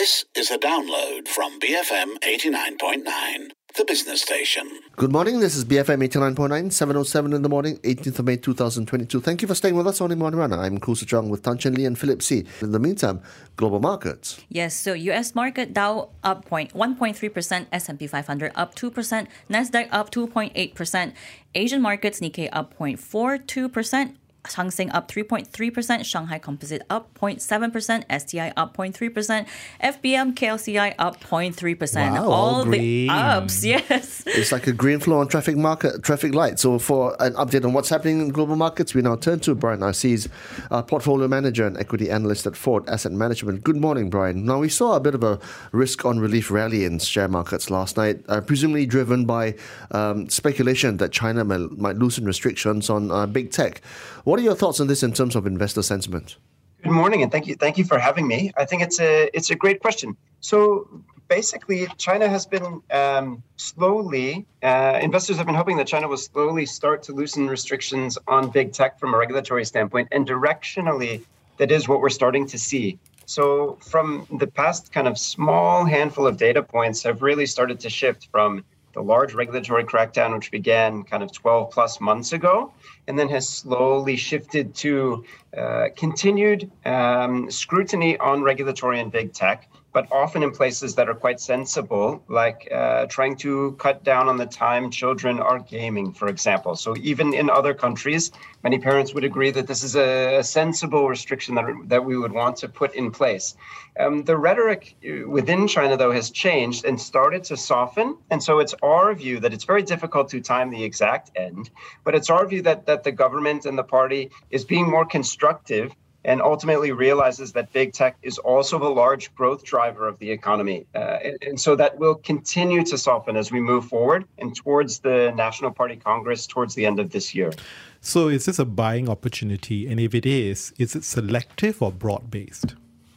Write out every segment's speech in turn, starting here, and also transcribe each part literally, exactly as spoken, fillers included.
This is a download from B F M eighty-nine point nine, the business station. Good morning, this is B F M eighty-nine point nine, seven oh seven in the morning, eighteenth of May twenty twenty-two. Thank you for staying with us on Iman Rana. I'm Kusa Chong with Tan Chen Lee and Philip See. In the meantime, global markets. Yes, so U S market Dow up one point three percent, S and P five hundred up two percent, Nasdaq up two point eight percent, Asian markets Nikkei up zero point four two percent, Hang Seng up three point three percent, Shanghai Composite up zero point seven percent, S T I up zero point three percent, F B M K L C I up zero point three percent. Wow, all all the ups, yes. It's like a green flow on traffic market, traffic light. So for an update on what's happening in global markets, we now turn to Brian Narcisse, uh, portfolio manager and equity analyst at Ford Asset Management. Good morning, Brian. Now, we saw a bit of a risk-on relief rally in share markets last night, uh, presumably driven by um, speculation that China may, might loosen restrictions on uh, big tech. What are your thoughts on this in terms of investor sentiment? Good morning, and thank you, thank you for having me. I think it's a it's a great question. So basically, China has been um, slowly. Uh, investors have been hoping that China will slowly start to loosen restrictions on big tech from a regulatory standpoint, and directionally, that is what we're starting to see. So from the past kind of small handful of data points have really started to shift from the large regulatory crackdown, which began kind of twelve plus months ago, and then has slowly shifted to uh, continued um, scrutiny on regulatory and big tech, but often in places that are quite sensible, like uh, trying to cut down on the time children are gaming, for example. So even in other countries, many parents would agree that this is a, a sensible restriction that, that we would want to put in place. Um, the rhetoric within China, though, has changed and started to soften. And so it's our view that it's very difficult to time the exact end, but it's our view that, that the government and the party is being more constructive and ultimately realizes that big tech is also a large growth driver of the economy. Uh, and, and so that will continue to soften as we move forward and towards the National Party Congress towards the end of this year. So is this a buying opportunity? And if it is, is it selective or broad-based?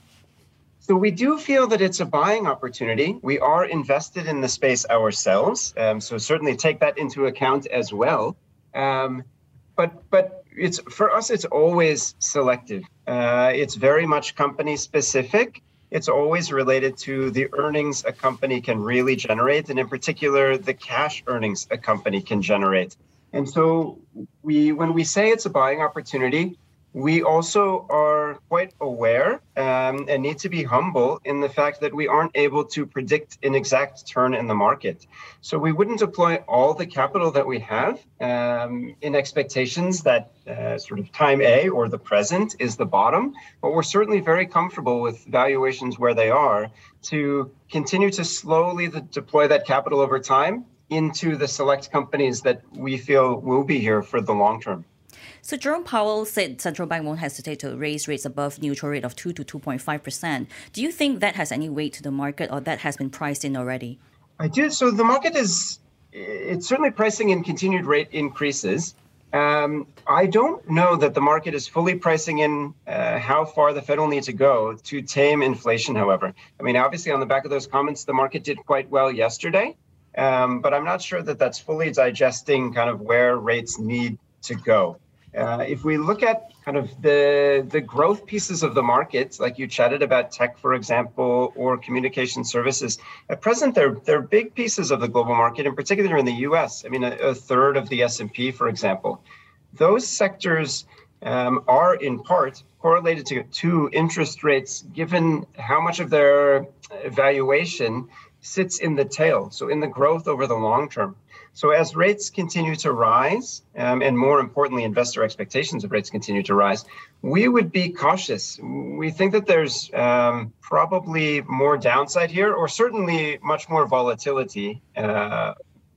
So we do feel that it's a buying opportunity. We are invested in the space ourselves. Um, so certainly take that into account as well. Um, but but it's for us, it's always selective. Uh, it's very much company specific. It's always related to the earnings a company can really generate, and in particular, the cash earnings a company can generate. And so we, when we say it's a buying opportunity, we also are quite aware um, and need to be humble in the fact that we aren't able to predict an exact turn in the market. So we wouldn't deploy all the capital that we have um, in expectations that uh, sort of time A or the present is the bottom, but we're certainly very comfortable with valuations where they are to continue to slowly the, deploy that capital over time into the select companies that we feel will be here for the long term. So Jerome Powell said central bank won't hesitate to raise rates above neutral rate of two to two point five percent. Do you think that has any weight to the market, or that has been priced in already? I do. So the market is, it's certainly pricing in continued rate increases. Um, I don't know that the market is fully pricing in uh, how far the Fed will need to go to tame inflation, however. I mean, obviously on the back of those comments, the market did quite well yesterday, um, but I'm not sure that that's fully digesting kind of where rates need to go. Uh, if we look at kind of the the growth pieces of the market, like you chatted about tech, for example, or communication services, at present, they're, they're big pieces of the global market, in particular in the U S. I mean, a, a third of the S and P, for example. Those sectors um, are in part correlated to, to interest rates, given how much of their valuation sits in the tail, so in the growth over the long term. So as rates continue to rise, um, and more importantly, investor expectations of rates continue to rise, we would be cautious. We think that there's um, probably more downside here, or certainly much more volatility, uh,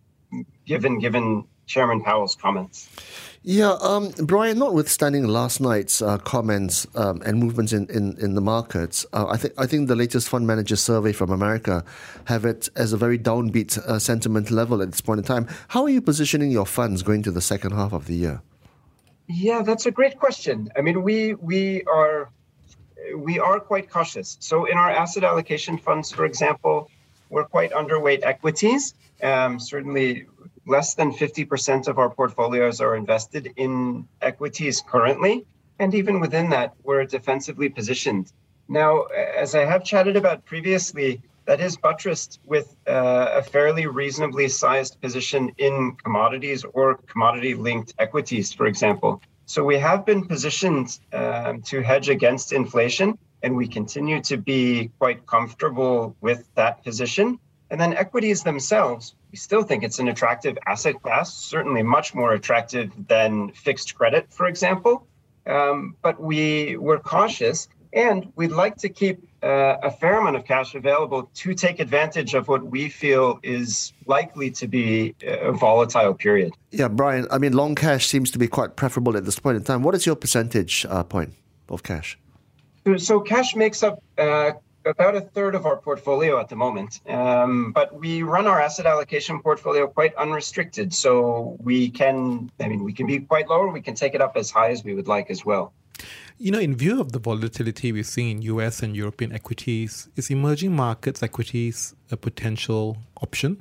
given given Chairman Powell's comments. Yeah, um, Brian, notwithstanding last night's uh, comments um, and movements in, in, in the markets, uh, I think I think the latest fund manager survey from America have it as a very downbeat uh, sentiment level at this point in time. How are you positioning your funds going to the second half of the year? Yeah, that's a great question. I mean, we we are we are quite cautious. So in our asset allocation funds, for example, we're quite underweight equities. Um, certainly less than fifty percent of our portfolios are invested in equities currently. And even within that, we're defensively positioned. Now, as I have chatted about previously, that is buttressed with uh, a fairly reasonably sized position in commodities or commodity-linked equities, for example. So we have been positioned um, to hedge against inflation, and we continue to be quite comfortable with that position. And then equities themselves, we still think it's an attractive asset class, certainly much more attractive than fixed credit, for example. Um, but we were cautious, and we'd like to keep uh, a fair amount of cash available to take advantage of what we feel is likely to be a volatile period. Yeah, Brian, I mean, long cash seems to be quite preferable at this point in time. What is your percentage uh, point of cash? So cash makes up uh, about a third of our portfolio at the moment, um, but we run our asset allocation portfolio quite unrestricted. So we can, I mean, we can be quite low, or we can take it up as high as we would like as well. You know, in view of the volatility we're seeing in U S and European equities, is emerging markets equities a potential option?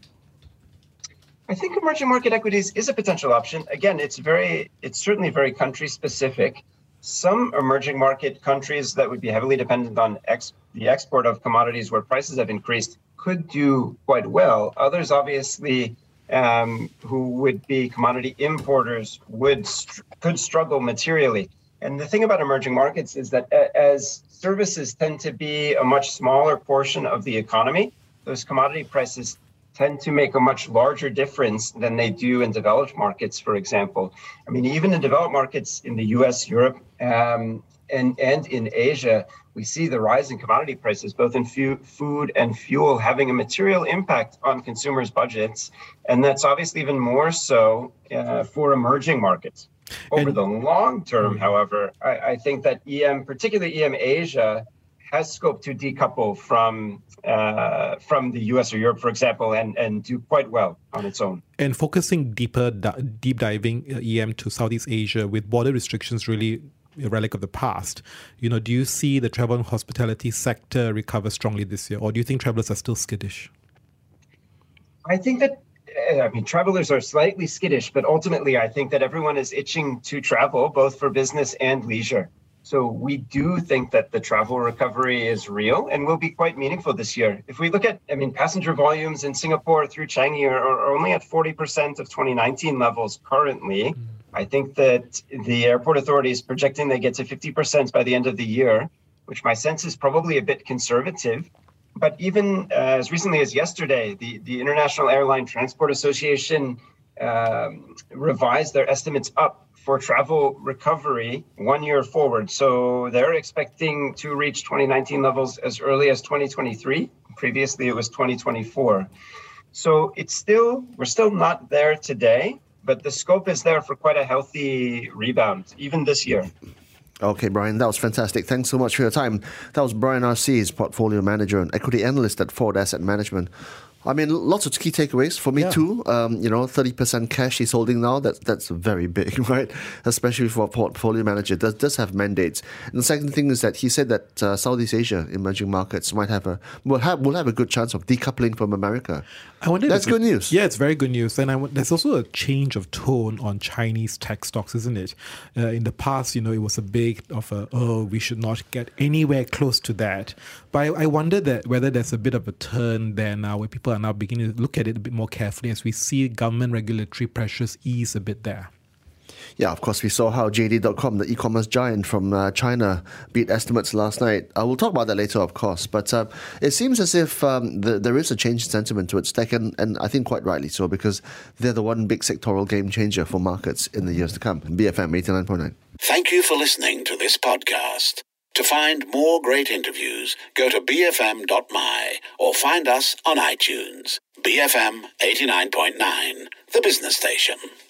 I think emerging market equities is a potential option. Again, it's very, it's certainly very country specific. Some emerging market countries that would be heavily dependent on ex- the export of commodities where prices have increased could do quite well. Others, obviously, um, who would be commodity importers would str- could struggle materially. And the thing about emerging markets is that as services tend to be a much smaller portion of the economy, those commodity prices tend to make a much larger difference than they do in developed markets, for example. I mean, even in developed markets in the U S, Europe, um, and, and in Asia, we see the rise in commodity prices, both in fu- food and fuel, having a material impact on consumers' budgets. And that's obviously even more so uh, for emerging markets. Over and, the long term, however, I, I think that E M, particularly E M Asia, has scope to decouple from uh, from the U S or Europe, for example, and, and do quite well on its own. And focusing deeper, deep diving E M to Southeast Asia with border restrictions really a relic of the past, you know, do you see the travel and hospitality sector recover strongly this year, or do you think travelers are still skittish? I think that I mean, travelers are slightly skittish, but ultimately, I think that everyone is itching to travel, both for business and leisure. So we do think that the travel recovery is real and will be quite meaningful this year. If we look at, I mean, passenger volumes in Singapore through Changi are, are only at forty percent of twenty nineteen levels currently. Mm. I think that the airport authority is projecting they get to fifty percent by the end of the year, which my sense is probably a bit conservative. But even uh, as recently as yesterday, the, the International Airline Transport Association um, revised their estimates up for travel recovery one year forward. So they're expecting to reach twenty nineteen levels as early as twenty twenty-three. Previously, it was twenty twenty-four. So it's still, we're still not there today, but the scope is there for quite a healthy rebound, even this year. Okay, Brian, that was fantastic. Thanks so much for your time. That was Brian Arcees, Portfolio Manager and Equity Analyst at Ford Asset Management. I mean, lots of key takeaways for me yeah. too. Um, you know, thirty percent cash he's holding now. That's that's very big, right? Especially for a portfolio manager. Does does have mandates. And the second thing is that he said that uh, Southeast Asia emerging markets might have a will have will have a good chance of decoupling from America. I wonder. That's good news. Yeah, it's very good news. And I, there's also a change of tone on Chinese tech stocks, isn't it? Uh, in the past, you know, it was a big of a oh, we should not get anywhere close to that. But I, I wonder that whether there's a bit of a turn there now, where people are now beginning to look at it a bit more carefully as we see government regulatory pressures ease a bit there. Yeah, of course, we saw how J D dot com, the e-commerce giant from uh, China, beat estimates last night. Uh, we'll talk about that later, of course. But uh, it seems as if um, the, there is a change in sentiment towards tech, and, and I think quite rightly so, because they're the one big sectoral game changer for markets in the years to come. B F M eighty-nine point nine. Thank you for listening to this podcast. To find more great interviews, go to b f m dot m y or find us on iTunes. B F M eighty-nine point nine, the business station.